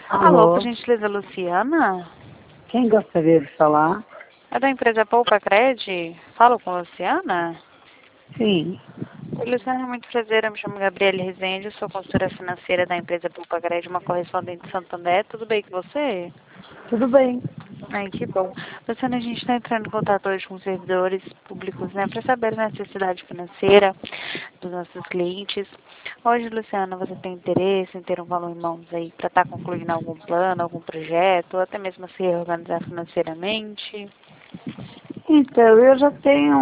Alô, por Alô, gentileza, Luciana? quem gostaria de falar? É da empresa Poupa Cred? Falo com a Luciana? Sim, Oi, Luciana, muito prazer. Eu me chamo Gabriele Rezende, sou consultora financeira da empresa Poupa Cred, uma correspondente de Santo André. Tudo bem com você? tudo bem. Ai, que bom. Luciana, a gente está entrando em contato hoje com servidores públicos, né, para saber a necessidade financeira dos nossos clientes. Hoje, Luciana, você tem interesse em ter um valor em mãos aí para estar concluindo algum plano, algum projeto, ou até mesmo se reorganizar financeiramente? Então, eu já tenho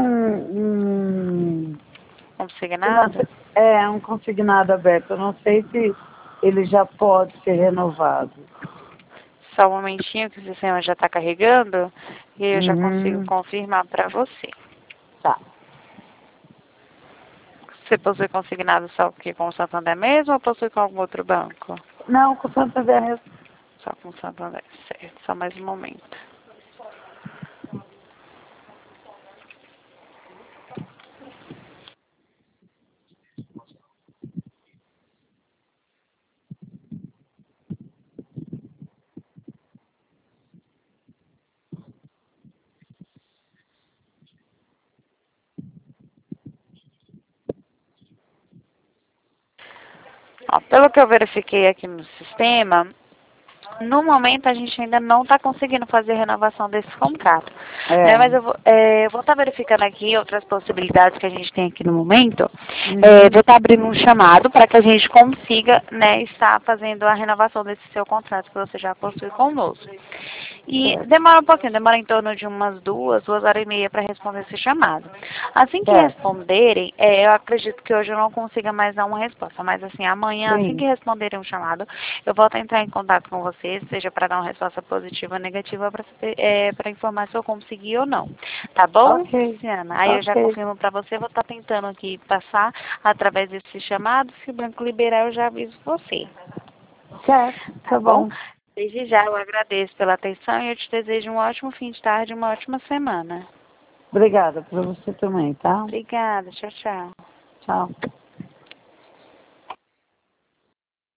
Consignado? um consignado aberto. Eu não sei se ele já pode ser renovado. Só um momentinho que o sistema já está carregando e eu já consigo Uhum, confirmar para você. tá. Você possui consignado só aqui com o Santander mesmo ou possui com algum outro banco? Não, com Santander mesmo. Só com o Santander, certo. Só mais um momento. Ó, pelo que eu verifiquei aqui no sistema, no momento a gente ainda não está conseguindo fazer renovação desse contrato, né? Mas É. eu vou estar verificando aqui outras possibilidades que a gente tem aqui no momento. Uhum, Vou estar abrindo um chamado para que a gente consiga, né, estar fazendo a renovação desse seu contrato que você já possui conosco. E certo, demora um pouquinho, demora em torno de umas 2 horas e meia para responder esse chamado. Assim que certo. responderem, eu acredito que hoje eu não consiga mais dar uma resposta, mas assim, amanhã, assim que Sim, responderem o chamado, eu volto a entrar em contato com vocês, seja para dar uma resposta positiva ou negativa, para informar se eu consegui ou não. Tá bom, ok, Luciana? Aí eu já ok. confirmo para você, vou estar tentando aqui passar através desse chamado, se o banco liberar, eu já aviso você. Certo, Tá tá bom? bom. Desde já eu agradeço pela atenção e eu te desejo um ótimo fim de tarde e uma ótima semana. Obrigada para você também, tá? Obrigada, tchau, tchau. Tchau.